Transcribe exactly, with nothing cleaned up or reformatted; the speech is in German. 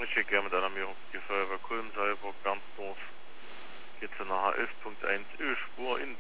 Schicker mit einer die Feuerwehr Kulm, Seilburg, Bernsdorf. Geht zu einer H elf Punkt eins Ölspur in